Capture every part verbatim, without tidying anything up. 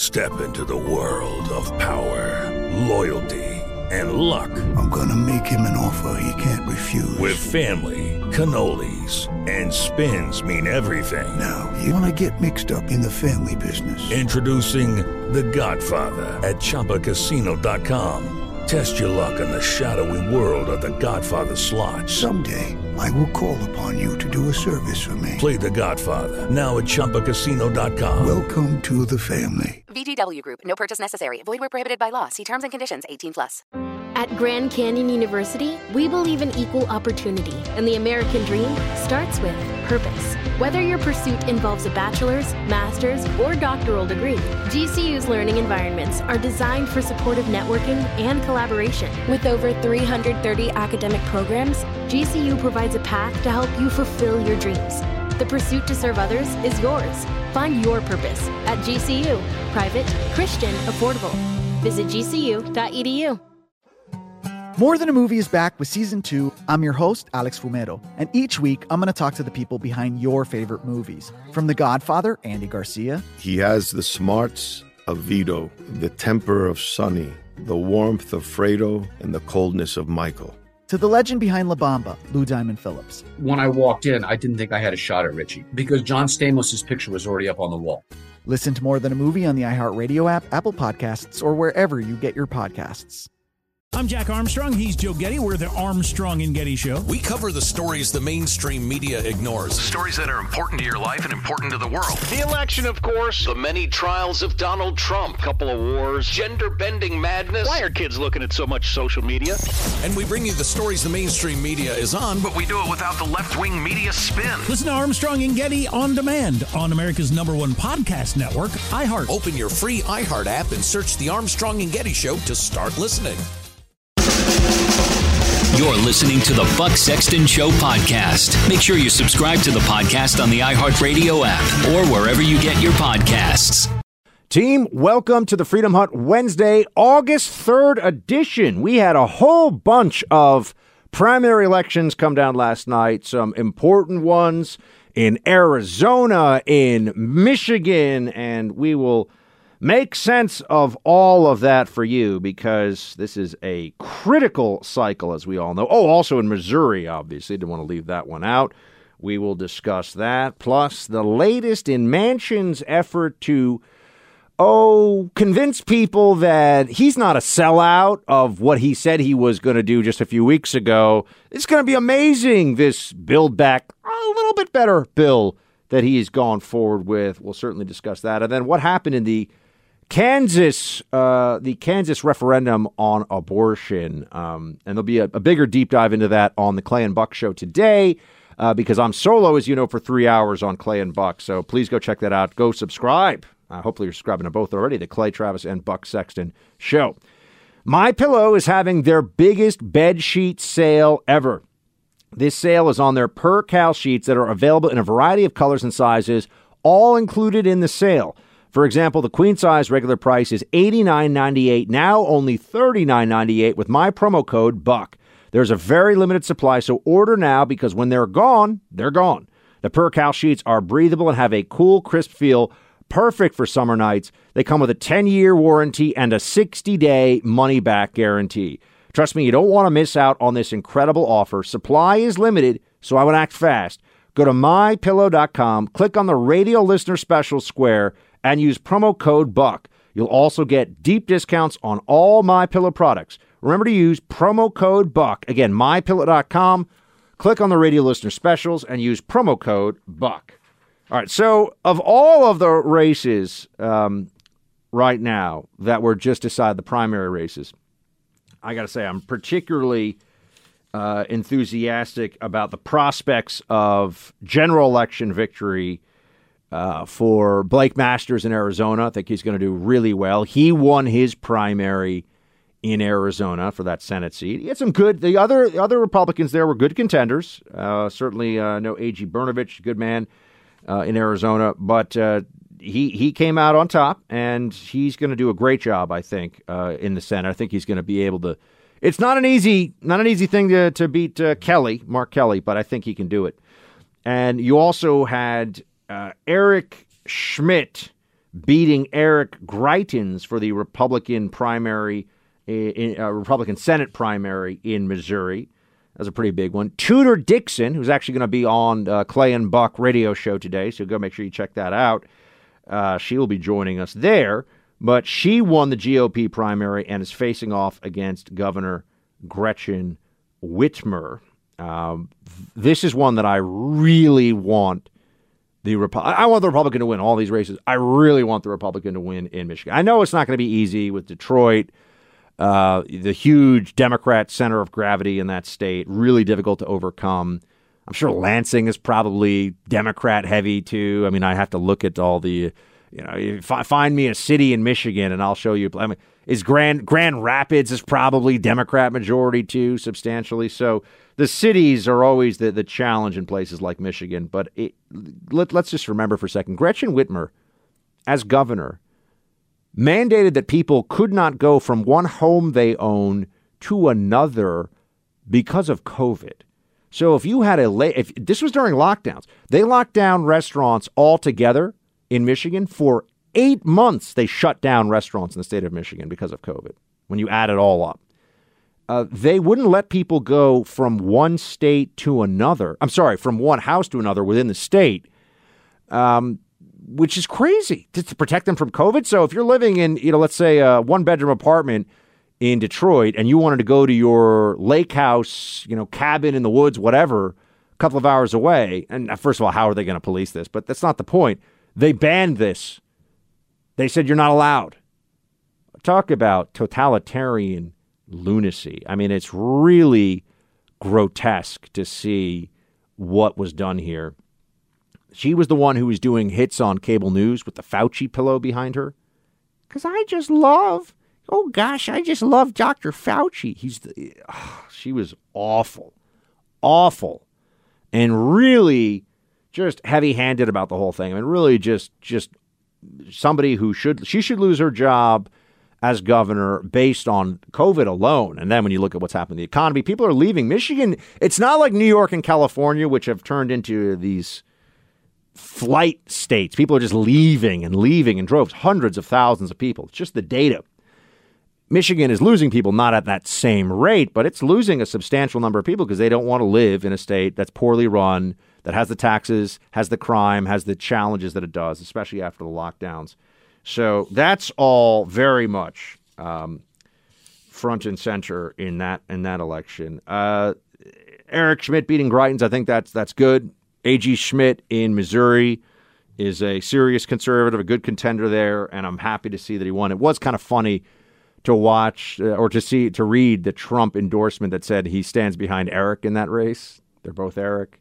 Step into the world of power, loyalty, and luck. I'm gonna make him an offer he can't refuse. With family, cannolis, and spins mean everything. Now, you wanna get mixed up in the family business. Introducing The Godfather at Chumba Casino dot com. Test your luck in the shadowy world of The Godfather slot. Someday, I will call upon you to do a service for me. Play The Godfather, now at Chumba Casino dot com. Welcome to the family. V G W Group. No purchase necessary. Void where prohibited by law. See terms and conditions. eighteen plus. At Grand Canyon University, we believe in equal opportunity, and the American dream starts with purpose. Whether your pursuit involves a bachelor's, master's, or doctoral degree, G C U's learning environments are designed for supportive networking and collaboration. With over three hundred thirty academic programs, G C U provides a path to help you fulfill your dreams. The pursuit to serve others is yours. Find your purpose at G C U. Private, Christian, affordable. Visit G C U dot E D U. More Than a Movie is back with Season two. I'm your host, Alex Fumero, and each week I'm going to talk to the people behind your favorite movies. From The Godfather, Andy Garcia. He has the smarts of Vito, the temper of Sonny, the warmth of Fredo, and the coldness of Michael. To the legend behind La Bamba, Lou Diamond Phillips. When I walked in, I didn't think I had a shot at Richie because John Stamos' picture was already up on the wall. Listen to More Than a Movie on the iHeartRadio app, Apple Podcasts, or wherever you get your podcasts. I'm Jack Armstrong. He's Joe Getty. We're the Armstrong and Getty Show. We cover the stories the mainstream media ignores. Stories that are important to your life and important to the world. The election, of course. The many trials of Donald Trump. Couple of wars. Gender-bending madness. Why are kids looking at so much social media? And we bring you the stories the mainstream media is on, but we do it without the left-wing media spin. Listen to Armstrong and Getty on demand on America's number one podcast network, iHeart. Open your free iHeart app and search the Armstrong and Getty Show to start listening. You're listening to the Buck Sexton Show podcast. Make sure you subscribe to the podcast on the iHeartRadio app or wherever you get your podcasts. Team, welcome to the Freedom Hut Wednesday, August third edition. We had a whole bunch of primary elections come down last night, some important ones in Arizona, in Michigan, and we will make sense of all of that for you because this is a critical cycle, as we all know. Oh, also in Missouri, obviously. Didn't want to leave that one out. We will discuss that. Plus, the latest in Manchin's effort to, oh, convince people that he's not a sellout of what he said he was going to do just a few weeks ago. It's going to be amazing, this Build Back, a little bit better bill that he's gone forward with. We'll certainly discuss that. And then what happened in the Kansas, uh, the Kansas referendum on abortion, um, and there'll be a, a bigger deep dive into that on the Clay and Buck Show today, uh, because I'm solo, as you know, for three hours on Clay and Buck. So please go check that out. Go subscribe. Uh, hopefully you're subscribing to both already. The Clay Travis and Buck Sexton Show. MyPillow is having their biggest bed sheet sale ever. This sale is on their per-cal sheets that are available in a variety of colors and sizes, all included in the sale. For example, the queen size regular price is eighty-nine ninety-eight, now only thirty-nine ninety-eight with my promo code BUCK. There's a very limited supply, so order now because when they're gone, they're gone. The per-cal sheets are breathable and have a cool, crisp feel, perfect for summer nights. They come with a ten-year warranty and a sixty-day money-back guarantee. Trust me, you don't want to miss out on this incredible offer. Supply is limited, so I would act fast. Go to my pillow dot com, click on the radio listener special square, and use promo code BUCK. You'll also get deep discounts on all MyPillow products. Remember to use promo code BUCK. Again, my pillow dot com. Click on the radio listener specials and use promo code BUCK. All right, so of all of the races um, right now that were just decided, the primary races, I got to say I'm particularly uh, enthusiastic about the prospects of general election victory Uh, for Blake Masters in Arizona. I think he's going to do really well. He won his primary in Arizona for that Senate seat. He had some good, the other the other Republicans there were good contenders. Uh, certainly, uh, no A G Brnovich, good man uh, in Arizona, but uh, he, he came out on top, and he's going to do a great job, I think, uh, in the Senate. I think he's going to be able to, it's not an easy, not an easy thing to, to beat uh, Kelly, Mark Kelly, but I think he can do it. And you also had Uh, Eric Schmidt beating Eric Greitens for the Republican primary, in, uh, Republican Senate primary in Missouri. That's a pretty big one. Tudor Dixon, who's actually going to be on uh, Clay and Buck radio show today, so go make sure you check that out. Uh, she will be joining us there. But she won the G O P primary and is facing off against Governor Gretchen Whitmer. Um, this is one that I really want the Repu- I want the Republican to win all these races. I really want the Republican to win in Michigan. I know it's not going to be easy with Detroit, uh, the huge Democrat center of gravity in that state, really difficult to overcome. I'm sure Lansing is probably Democrat heavy too. I mean, I have to look at all the. You know, f- find me a city in Michigan, and I'll show you. I mean, is Grand Grand Rapids is probably Democrat majority too, substantially. So the cities are always the, the challenge in places like Michigan. But it, let, let's just remember for a second, Gretchen Whitmer, as governor, mandated that people could not go from one home they own to another because of COVID. So if you had a late, if this was during lockdowns, they locked down restaurants altogether. In Michigan, for eight months, they shut down restaurants in the state of Michigan because of COVID, when you add it all up. Uh, they wouldn't let people go from one state to another. I'm sorry, from one house to another within the state, um, which is crazy, to, to protect them from COVID. So if you're living in, you know, let's say a one-bedroom apartment in Detroit and you wanted to go to your lake house, you know, cabin in the woods, whatever, a couple of hours away, and first of all, how are they going to police this? But that's not the point. They banned this. They said you're not allowed. Talk about totalitarian lunacy. I mean, it's really grotesque to see what was done here. She was the one who was doing hits on cable news with the Fauci pillow behind her. Because I just love, oh gosh, I just love Doctor Fauci. He's the, oh, she was awful, awful, and really just heavy-handed about the whole thing. I mean, really just just somebody who should, she should lose her job as governor based on COVID alone. And then when you look at what's happened to the economy, people are leaving Michigan. It's not like New York and California, which have turned into these flight states. People are just leaving and leaving in droves, hundreds of thousands of people. It's just the data. Michigan is losing people, not at that same rate, but it's losing a substantial number of people because they don't want to live in a state that's poorly run, that has the taxes, has the crime, has the challenges that it does, especially after the lockdowns. So that's all very much um, front and center in that in that election. Uh, Eric Schmidt beating Greitens, I think that's that's good. A G Schmidt in Missouri is a serious conservative, a good contender there, and I'm happy to see that he won. It was kind of funny to watch uh, or to see to read the Trump endorsement that said he stands behind Eric in that race. They're both Eric.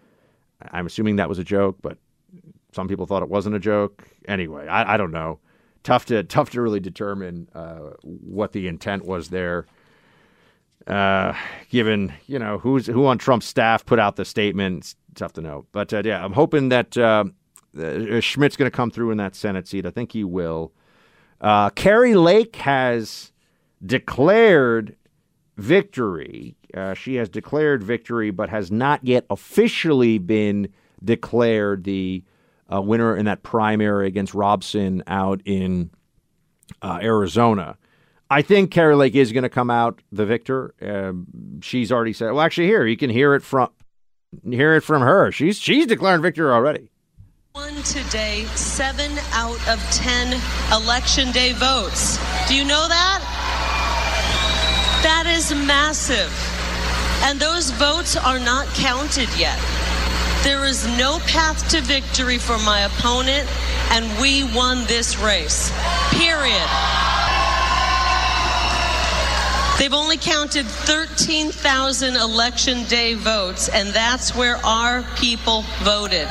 I'm assuming that was a joke, but some people thought it wasn't a joke. Anyway, I, I don't know. Tough to tough to really determine uh, what the intent was there. Uh, given you know who's who on Trump's staff put out the statement, it's tough to know. But uh, yeah, I'm hoping that uh, uh, Schmidt's going to come through in that Senate seat. I think he will. Uh, Kari Lake has declared victory. Uh, she has declared victory, but has not yet officially been declared the uh, winner in that primary against Robson out in uh, Arizona. I think Kari Lake is going to come out the victor. Um, she's already said, well, actually, here, you can hear it from hear it from her. She's she's declaring victory already. Won today seven out of ten election day votes. Do you know that? That is massive. And those votes are not counted yet. There is no path to victory for my opponent, and we won this race. Period. They've only counted thirteen thousand election day votes, and that's where our people voted.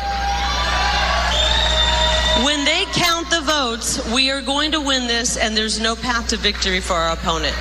When they count the votes, we are going to win this, and there's no path to victory for our opponent.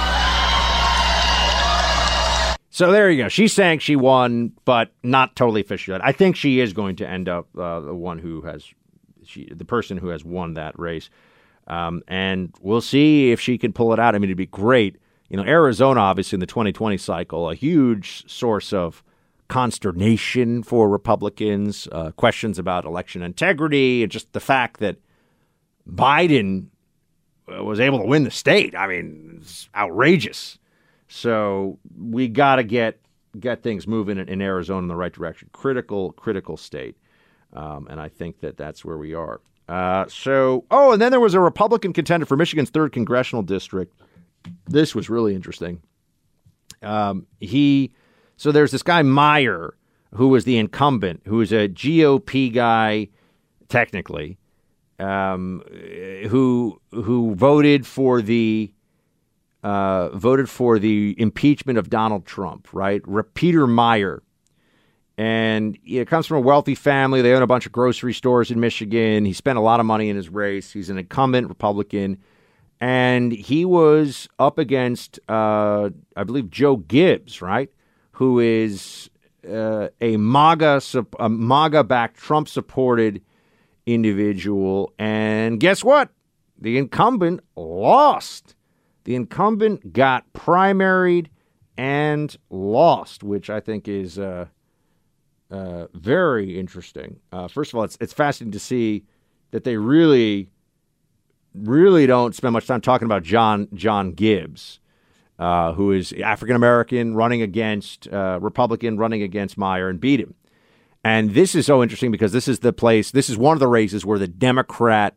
So there you go. She's saying she won, but not totally official yet. I think she is going to end up uh, the one who has, she, the person who has won that race. Um, and we'll see if she can pull it out. I mean, it'd be great. You know, Arizona, obviously, in the twenty twenty cycle, a huge source of consternation for Republicans, uh, questions about election integrity, and just the fact that Biden was able to win the state. I mean, it's outrageous. So we got to get get things moving in, in Arizona in the right direction. Critical, critical state. Um, and I think that that's where we are. Uh, so, oh, and then there was a Republican contender for Michigan's third congressional district. This was really interesting. Um, he, so there's this guy Meyer, who was the incumbent, who is a G O P guy, technically, um, who who voted for the uh, voted for the impeachment of Donald Trump, right? Peter Meyer. And it comes from a wealthy family. They own a bunch of grocery stores in Michigan. He spent a lot of money in his race. He's an incumbent Republican. And he was up against, uh, I believe, Joe Gibbs, right, who is uh, a MAGA, a MAGA-backed, Trump-supported individual. And guess what? The incumbent lost. The incumbent got primaried and lost, which I think is uh, uh, very interesting. Uh, first of all, it's it's fascinating to see that they really... really don't spend much time talking about John John Gibbs, uh, who is African-American, running against, uh, Republican, running against Meyer and beat him. And this is so interesting because this is the place, this is one of the races where the Democrat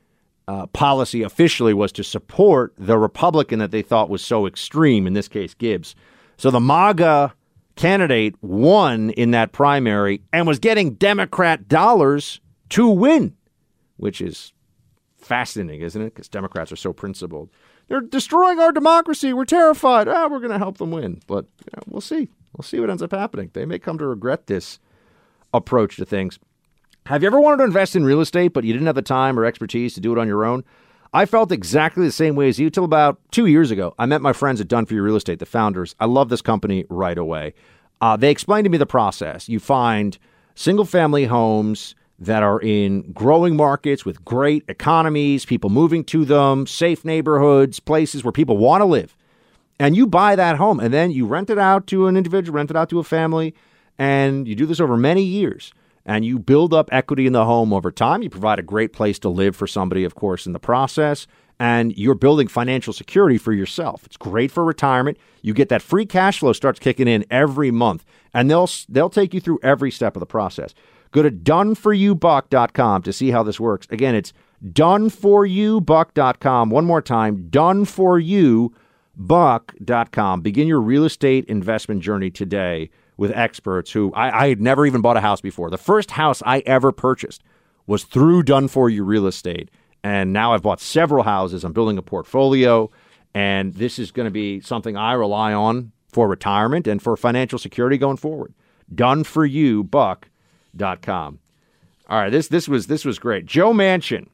uh, policy officially was to support the Republican that they thought was so extreme, in this case, Gibbs. So the MAGA candidate won in that primary and was getting Democrat dollars to win, which is fascinating, isn't it? Because Democrats are so principled. They're destroying our democracy. We're terrified. Ah, we're going to help them win. But you know, we'll see. We'll see what ends up happening. They may come to regret this approach to things. Have you ever wanted to invest in real estate, but you didn't have the time or expertise to do it on your own? I felt exactly the same way as you till about two years ago. I met my friends at Done For You Real Estate, the founders. I love this company right away. Uh, they explained to me the process. You find single-family homes that are in growing markets with great economies, people moving to them, safe neighborhoods, places where people want to live. And you buy that home, and then you rent it out to an individual, rent it out to a family, and you do this over many years. And you build up equity in the home over time. You provide a great place to live for somebody, of course, in the process. And you're building financial security for yourself. It's great for retirement. You get that free cash flow starts kicking in every month. And they'll they'll take you through every step of the process. Go to done for you buck dot com to see how this works. Again, it's done for you buck dot com. One more time, done for you buck dot com. Begin your real estate investment journey today with experts who I, I had never even bought a house before. The first house I ever purchased was through Done For You Real Estate. And now I've bought several houses. I'm building a portfolio. And this is going to be something I rely on for retirement and for financial security going forward. done for you buck dot com. All right, this this was this was great. Joe Manchin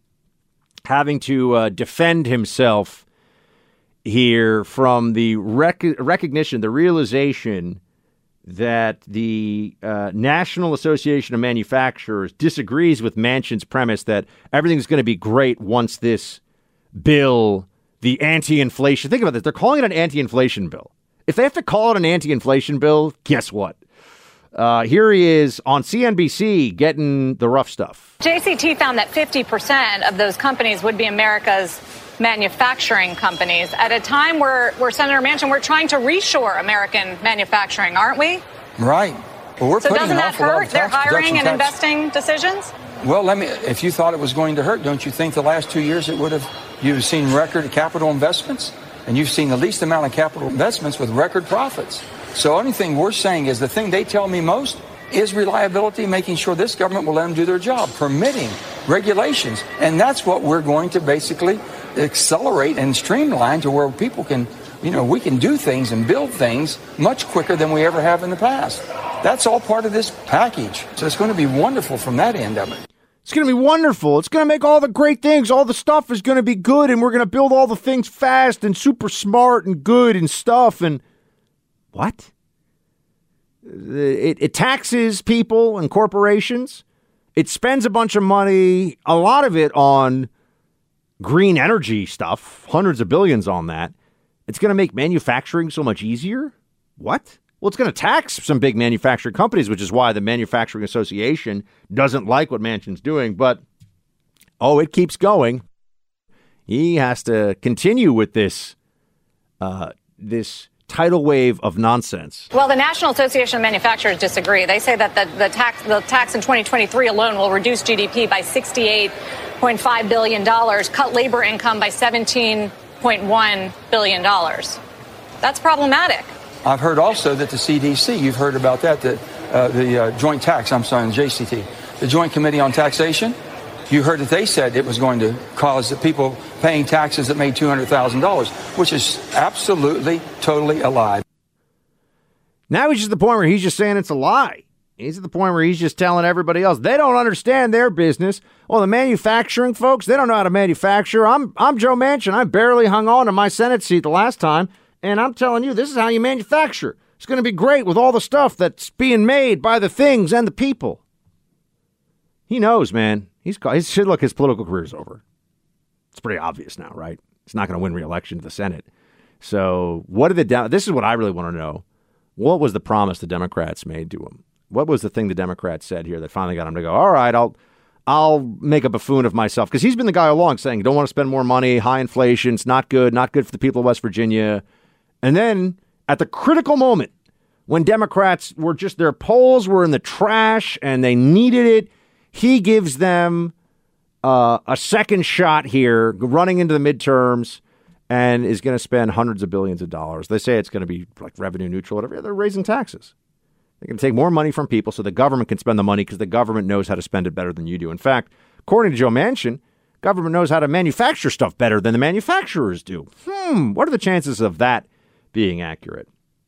having to uh, defend himself here from the rec- recognition, the realization that the uh, National Association of Manufacturers disagrees with Manchin's premise that everything's going to be great once this bill, the anti-inflation, think about this, they're calling it an anti-inflation bill. If they have to call it an anti-inflation bill, guess what? Uh, here he is on C N B C getting the rough stuff. J C T found that fifty percent of those companies would be America's manufacturing companies at a time where, where Senator Manchin, we're trying to reshore American manufacturing, aren't we? Right. Well, we're so putting doesn't an that awful lot hurt of their tax hiring and tax. investing decisions? Well, let me. If you thought it was going to hurt, don't you think the last two years it would have? You've seen record capital investments, and you've seen the least amount of capital investments with record profits. So anything we're saying is the thing they tell me most is reliability, making sure this government will let them do their job, permitting, regulations. And that's what we're going to basically accelerate and streamline to where people can, you know, we can do things and build things much quicker than we ever have in the past. That's all part of this package. So it's going to be wonderful from that end of it. It's going to be wonderful. It's going to make all the great things. All the stuff is going to be good, and we're going to build all the things fast and super smart and good and stuff. And what? It, it taxes people and corporations. It spends a bunch of money, a lot of it on green energy stuff, hundreds of billions on that. It's going to make manufacturing so much easier? What? Well, it's going to tax some big manufacturing companies, which is why the Manufacturing Association doesn't like what Manchin's doing. But, oh, it keeps going. He has to continue with this, uh, this tidal wave of nonsense. Well, the National Association of Manufacturers disagree. They say that the, the tax the tax in twenty twenty-three alone will reduce G D P by sixty-eight point five billion dollars, cut labor income by seventeen point one billion dollars. That's problematic. I've heard also that the C D C, you've heard about that, the, uh, the uh, Joint Tax, I'm sorry, the J C T, the Joint Committee on Taxation, you heard that they said it was going to cause the people paying taxes that made two hundred thousand dollars, which is absolutely, totally a lie. Now he's just at the point where he's just saying it's a lie. He's at the point where he's just telling everybody else they don't understand their business. Well, the manufacturing folks, they don't know how to manufacture. I'm I'm Joe Manchin. I barely hung on to my Senate seat the last time, and I'm telling you, this is how you manufacture. It's going to be great with all the stuff that's being made by the things and the people. He knows, man. He's he's look, his political career's over. It's pretty obvious now, right? He's not going to win re-election to the Senate. So what did the this is what I really want to know. What was the promise the Democrats made to him? What was the thing the Democrats said here that finally got him to go, all right, I'll I'll make a buffoon of myself? Because he's been the guy all along saying, don't want to spend more money, high inflation, it's not good, not good for the people of West Virginia. And then at the critical moment, when Democrats were just, their polls were in the trash and they needed it, he gives them uh, a second shot here, running into the midterms, and is going to spend hundreds of billions of dollars. They say it's going to be like revenue neutral, whatever. They're raising taxes. They're going to take more money from people so the government can spend the money because the government knows how to spend it better than you do. In fact, according to Joe Manchin, government knows how to manufacture stuff better than the manufacturers do. Hmm, what are the chances of that being accurate?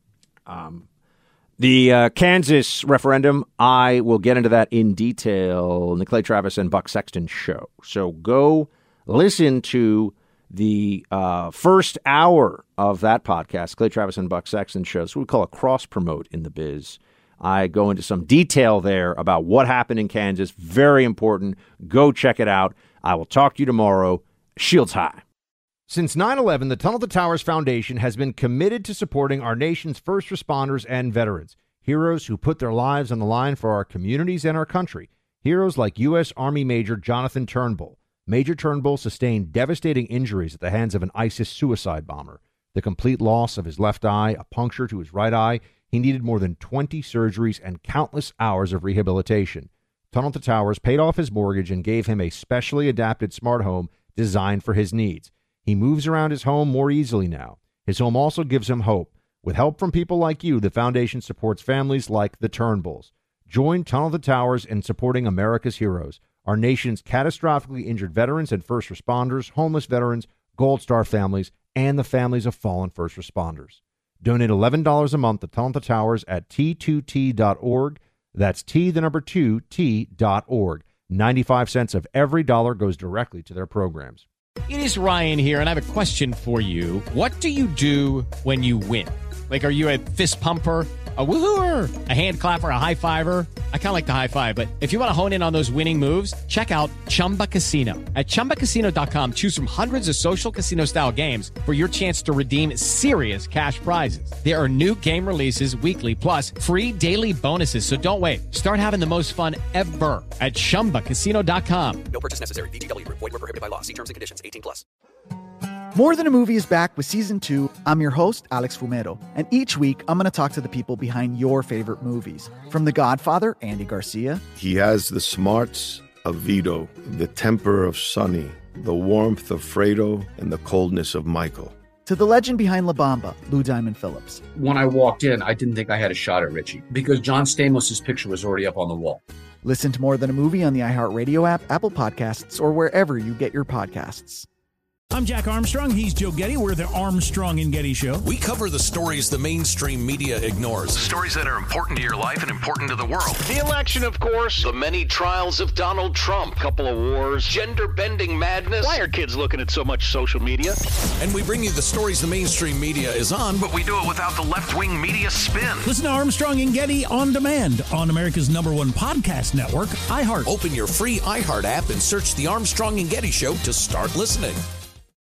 Um, the uh, Kansas referendum, I will get into that in detail in the Clay Travis and Buck Sexton show. So go listen to the uh, first hour of that podcast, Clay Travis and Buck Sexton show. So we call a cross-promote in the biz. I go into some detail there about what happened in Kansas. Very important. Go check it out. I will talk to you tomorrow. Shields high. Since nine eleven, the Tunnel to Towers Foundation has been committed to supporting our nation's first responders and veterans, heroes who put their lives on the line for our communities and our country. Heroes like U S. Army Major Jonathan Turnbull. Major Turnbull sustained devastating injuries at the hands of an ISIS suicide bomber. The complete loss of his left eye, a puncture to his right eye. He needed more than twenty surgeries and countless hours of rehabilitation. Tunnel to Towers paid off his mortgage and gave him a specially adapted smart home designed for his needs. He moves around his home more easily now. His home also gives him hope. With help from people like you, the foundation supports families like the Turnbulls. Join Tunnel to Towers in supporting America's heroes, our nation's catastrophically injured veterans and first responders, homeless veterans, Gold Star families, and the families of fallen first responders. Donate eleven dollars a month to Tunnel to Towers at T two T dot org. That's T, the number two, T dot org. ninety-five cents of every dollar goes directly to their programs. It is Ryan here, and I have a question for you. What do you do when you win? Like, are you a fist pumper, a woohooer, a hand clapper, a high fiver? I kind of like the high five, but if you want to hone in on those winning moves, check out Chumba Casino. At Chumba Casino dot com, choose from hundreds of social casino-style games for your chance to redeem serious cash prizes. There are new game releases weekly, plus free daily bonuses, so don't wait. Start having the most fun ever at Chumba Casino dot com. No purchase necessary. V G W. Void where prohibited by law. See terms and conditions. eighteen plus. More Than a Movie is back with Season two. I'm your host, Alex Fumero, and each week I'm going to talk to the people behind your favorite movies. From The Godfather, Andy Garcia. He has the smarts of Vito, the temper of Sonny, the warmth of Fredo, and the coldness of Michael. To the legend behind La Bamba, Lou Diamond Phillips. When I walked in, I didn't think I had a shot at Richie because John Stamos' picture was already up on the wall. Listen to More Than a Movie on the iHeartRadio app, Apple Podcasts, or wherever you get your podcasts. I'm Jack Armstrong. He's Joe Getty. We're the Armstrong and Getty Show. We cover the stories the mainstream media ignores. Stories that are important to your life and important to the world. The election, of course. The many trials of Donald Trump. Couple of wars. Gender-bending madness. Why are kids looking at so much social media? And we bring you the stories the mainstream media is on, but we do it without the left-wing media spin. Listen to Armstrong and Getty on demand on America's number one podcast network, iHeart. Open your free iHeart app and search the Armstrong and Getty Show to start listening.